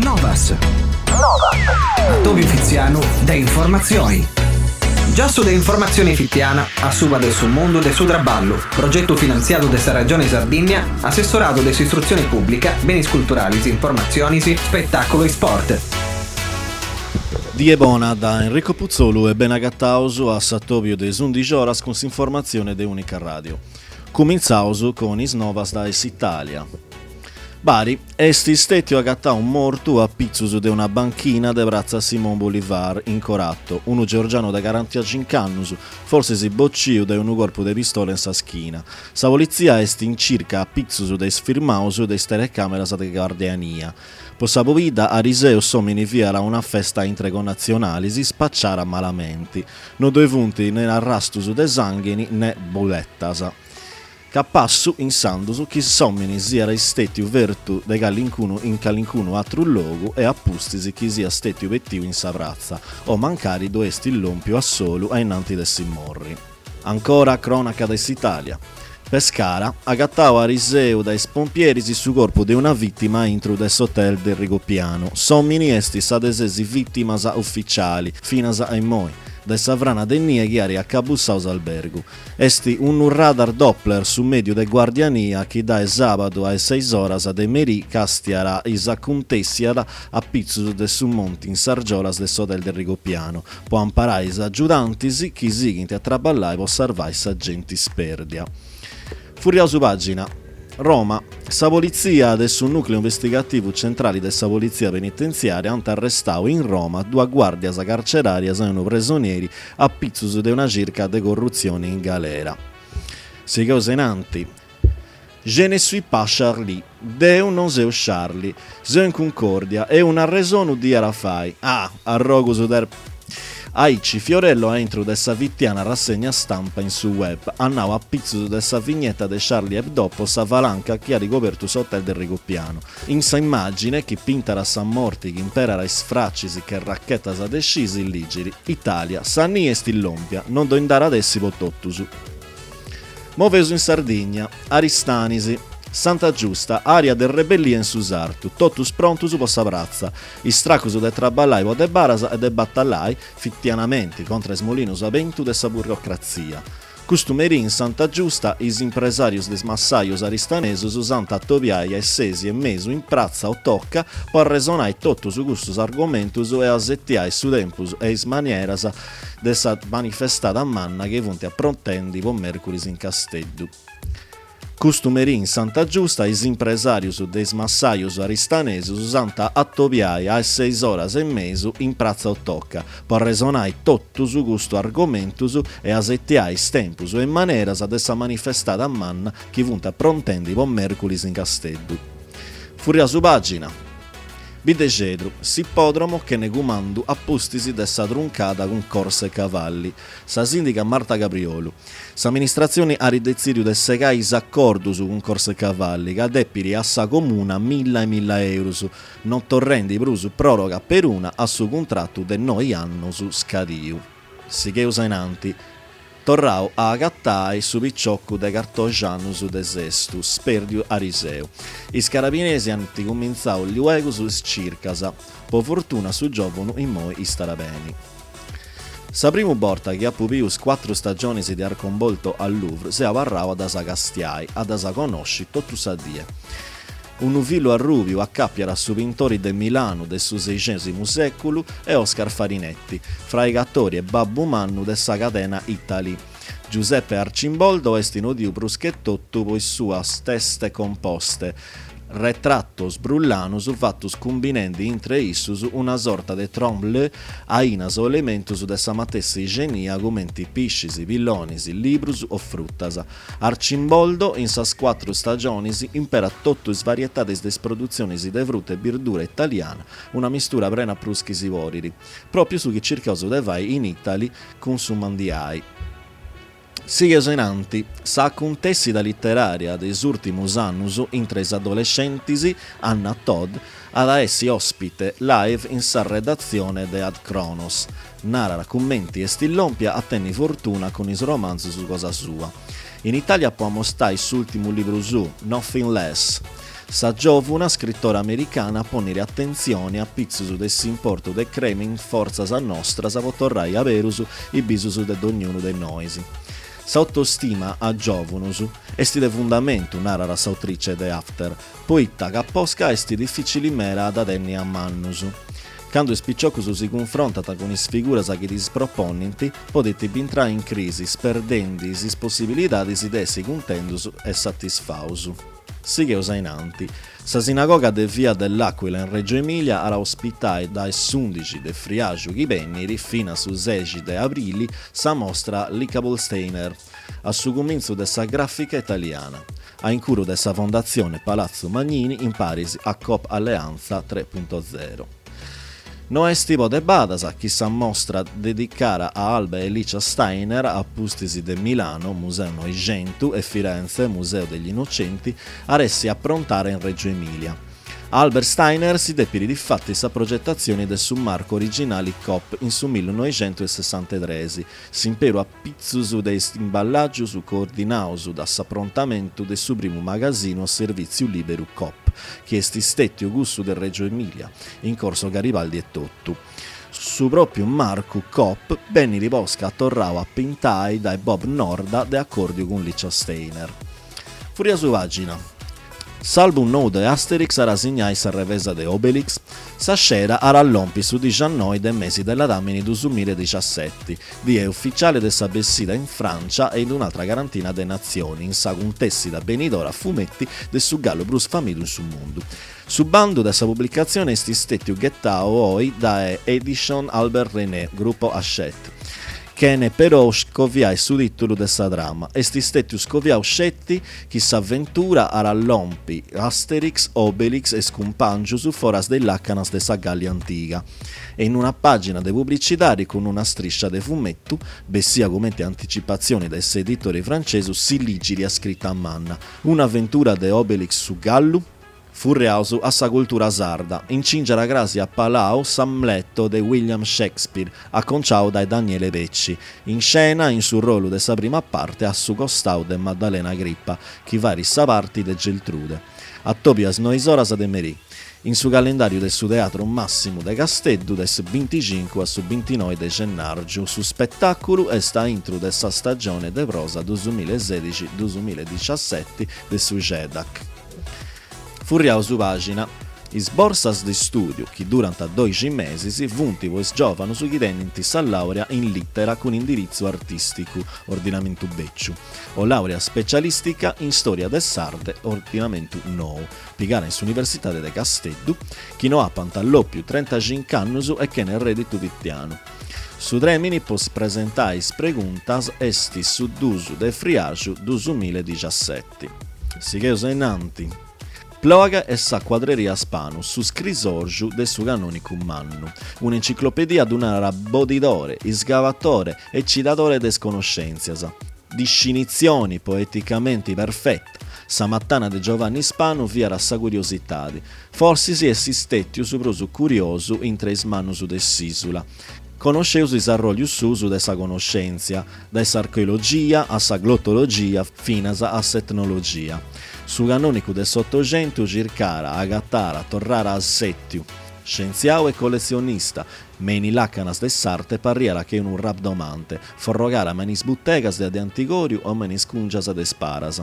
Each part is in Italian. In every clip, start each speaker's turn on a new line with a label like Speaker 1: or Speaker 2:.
Speaker 1: Novas. Attovi Fiziano de informazioni. Già su de informazioni fittiana, a suba del suo mondo de su traballo, progetto finanziato dessa Regione Sardegna, assessorato dessa istruzione pubblica, beni culturali, informazioni, spettacolo e sport.
Speaker 2: Die bona da Enrico Puzzolu e ben agattauso a Sattovio des 11 horas con informazione de Unica Radio. Cominciauso con is novas da Es Italia. Bari, esti stetio agattà un morto a pizzuso de una banchina de Brazza Simon Bolivar in Coratto, uno georgiano da garantia cincannus, forse si bocciu de un corpo de pistola in sa schina. Sa polizia esti in circa a pizzuso de sfirmauso de telecamera de guardiania. Possabo vida a Riseo somini via a una festa intregonazionali si spacciara malamenti, no due vunti né arrastusu de sanguini né bolettasa. Capassu in sandusu chi somini sia stetiu vertu de in calincuno altro luogo e appustisi chi sia stetiu vettiu in savrazza o mancari doesti l'ompio a solo ai nanti dessi morri. Ancora cronaca d'Italia. Pescara agattau a Riseu dai spompierisi su corpo di una vittima intro des hotel del Rigopiano. Somini estis adesesi vittimas ufficiali, finas ai moi. Da Savrana Dennia chiari a Cabussaus albergo. Esti un radar Doppler su medio de guardiania che da sabato a 6 horas de meri castiara isa contessiara a pizzo de su monti in Sargiolas del hotel del Rigopiano. Può amparare is aggiudantisi chi sighinti a traballare e osservare sa genti sperdia. Furioso pagina. Roma. Sa polizia adesso un nucleo investigativo centrale della polizia penitenziaria hanno arrestato in Roma 2 guardias carcerarias e 1 prigionieri a pizzuso di una circa de corruzione in galera. Si causenanti. Je ne suis pas Charlie, Deu non seu Charlie, seu in concordia e una ragione di arafai. Arrogo su der... Aici Fiorello entro dessa vittiana rassegna stampa in su web, annava a pizzo dessa vignetta de Charlie Hebdo sa valanca che ha ricoperto sotto del Rigopiano. In sa immagine chi pintara sa morti che imperara sfraccisi che racchetta sa descisi ligeri, Italia, sanni e stillompia, non do indare adessi potottusu. Movesu in Sardegna, Aristanisi, Santa Giusta, aria del rebellia in Susartu, totus prontus possa prazza, istracusu de traballai po de barasa e de battallai, fittianamenti contra esmolinus abentu de sa burocrazia. Custumeri in Santa Giusta, is impresarius des massaios aristanesus usant attoviai e sesi e mesu in prazza o tocca, po arresonai totus gustus argumentus e asettiai su tempus e is manieras de sa manifestada manna che vunti a prontendi po mercuris in Casteddu. Custumeri in Santa Giusta, is impresarius des massaios aristanesus usanta attoviai a 6 horas e mesu in prazza o tocca, por resonai tottus gusto argumentus e asettiai stempus e maneras ad essa manifestada manna chi vunta prontendi po mercuris in Casteddu. Furia su pagina. Bidegedru, sippodromo che negumandu appustisi dessa truncata con corse e cavalli. Sa sindica Marta Gabriolu. S'amministrazione ha ridezzirio de segai s'accordu su con corse e cavalli che adeppiri a sa comuna 1000 e 1000 euro non torrendi prusu proroga per una a su contratto de 9 anni su scadiu. Si che usainanti. Torrau a agattai su piccioccu de cartogianu su desestu, sperdiu a Riseu. Is carabinesi hanno cominciato gli uegu su circasa, po fortuna su giovanu in moi istarabeni. Sa prima volta che a pupius 4 stagioni di arcombolto al Louvre si avarrava da sa castiai, a da sa conosci tutto sa die. Un filo a Rubio accappiara su pintori del Milano del suo XVI secolo e Oscar Farinetti, fra i gattori e Babbo Mannu dessa catena Italy. Giuseppe Arcimboldo estino di bruschettotto poi sua teste composte, retrattos brullanus fattus combinendi intre issus una sorta de tromble ainas o elementus dessa matessa igenia gomenti piscis, villonis, librus o fruttas. Arcimboldo in sas 4 stagionis impera tottus varietades des produzionis de frutta e verdura italiana, una mistura prena pruschis voriri, proprio su che circauso de vai in Italy consumandiai. Sighesenanti, sa contessida letteraria des ultimus annus intra is adolescentisi, Anna Todd, ad essi ospite live in sa redazione de Ad Cronos. Narra commenti e stillompia attenni fortuna con is romanzi su cosa sua. In Italia può mostrare il suo ultimo libro su, Nothing Less. Sa giovuna scrittora americana ponere attenzione a pizzusu dell'importo de creme in forzas a nostra sa potorrai averus i bisusu de ognuno de noisi. S'autostima a giovunus esti de fundamentu, narra s'autrice de After, poitta capposca esti difficilimera ad adenni a mannus. Quando spicciocus si confrontat con is figuras chi dis proponenti, potete bintrare in crisi, perdendis is possibilidades de essi contendus e satisfaus. Sigheus ainanti. Sa sinagoga de Via dell'Aquila in Reggio Emilia ara ospitai dai 11 de friagiu chi venniri fino a su 16 de aprile sa mostra Lickable-Steiner, a su cominzo de sa grafica italiana, a incuro de sa fondazione Palazzo Magnini in Parisi a Coop Alleanza 3.0. No è tipo de badas a chi sa mostra dedicata a Alba e Licia Steiner a Pustisi de Milano, Museo Noicentu e Firenze, Museo degli Innocenti, a ressi approntare in Reggio Emilia. Albert Steiner si depiri difatti sa progettazione del su marco originali Coop in su 1963, s'impero a pizzusu de imballaggiu su coordinausu da s'approntamento del su primo magazzino a servizio libero Coop, che esti stetio gussu del Reggio Emilia, in corso Garibaldi e Tottu. Su proprio marco Coop benni riposca a Torrao a pintai dai Bob Norda de accordio con Licia Steiner. Furia su pagina. S'album nou de Asterix ara signai sa revesa de Obelix, sa scera ara allompi su 19 de mesi della Damini 2017, die ufficiale de sa bessida in Francia e in un'altra garantina de nazioni, in sa contessi da benidora fumetti de su gallo Bruce Famidu in su mondo. Su bando de sa pubblicazione esti stetti gettao oi da Edition Albert René, gruppo Hachette, che ne però scoviai su titolo de sa trama, esti stetti scoviau scetti chi s'avventura ara lompi Asterix, Obelix e scumpangiu foras dell'accanas de sa Gallia antica, e in una pagina de pubblicitari con una striscia de fumettu, bessia come anticipazioni de sa editori francesi si ligili a scritta a manna, un'avventura de Obelix su Gallu, furriausu a sa cultura sarda, incingere grazie a Palau Samletto de William Shakespeare, acconciato dai Daniele Pecci, in scena in sul ruolo de sa prima parte a su costau de Maddalena Grippa, chi vari sa parti de Geltrude, a Tobias Noisoras de Merì, in su calendario del su teatro Massimo de Casteddu des 25 a su 29 de Gennargiu, su spettacolo e sta intro de sa stagione de prosa 2016-2017 de su CEDAC. Furriau su pagina. Is borsas di studio, che durante 12 mesi si funti vois giovanu su chi tenenti sa laurea in littera con indirizzo artistico, ordinamento becciu, o laurea specialistica in storia del sarde, ordinamento nou, pigare in Università de Casteddu, chi no ha pantalloppiu 35 anni e che nel reddito vittiano. Su Tremini pos presentais preguntas esti su dusu de friagiu 2017. Sigheus innanti. Ploga e sa quadreria Spanus su scrisorgiu de su canonicum mannu, un'enciclopedia d'una bodidore, isgavatore e citatore des conoscenzias, discinizioni poeticamente perfetta, sa mattana de Giovanni Spanu viara sa curiositadi, forsi si esistettiu su prosu curiosu intre is mannus de s'isula, conosceus is arroglius susu de sa conoscenzia, da sa archeologia a sa glottologia, finas a etnologia. Su canonico del Sottocento circara, agattara, torrara a settiu, scienziao e collezionista, meni laccanas de sarte parriera che un rabdomante, forrogara menis buttegas de antigoriu o menis cungias de sparas.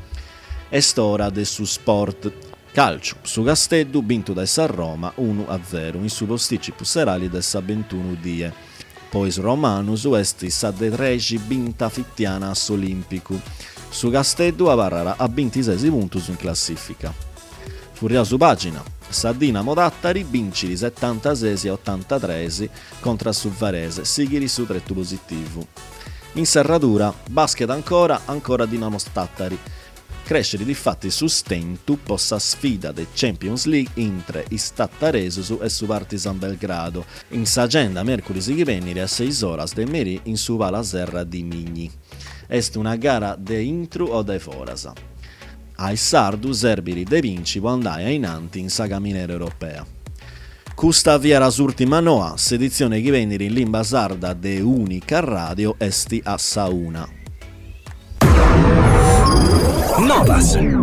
Speaker 2: Est ora de su sport calcio, su Casteddu vinto da sa Roma 1-0 in su posticipi serali de sa 21 die. Pois Romanus est sa de regi vinta fittiana assolimpicu. Su Casteddu avarrara a 26 puntos in classifica. Furriau su pagina. Sa Dinamo Tattari vincili 76 a 83 contro su Varese, sighiri su tretto positivo. In serratura, basket ancora Dinamo Tattari. Crescere di fatti su stentu possa sfida de Champions League intre is Tattaresus e su Partizan Belgrado. In s'agenda mercoledì si venire a 6 horas de Merì in su Vala Serra di Migni. Est una gara de intru o de forasa. Ai sardu serbiri de vinci quando andai ainanti in sa caminera europea. Custa viera s'ultima noa, s'edizione che venire in limba sarda de Unica Radio esti a sa una.
Speaker 1: Novas.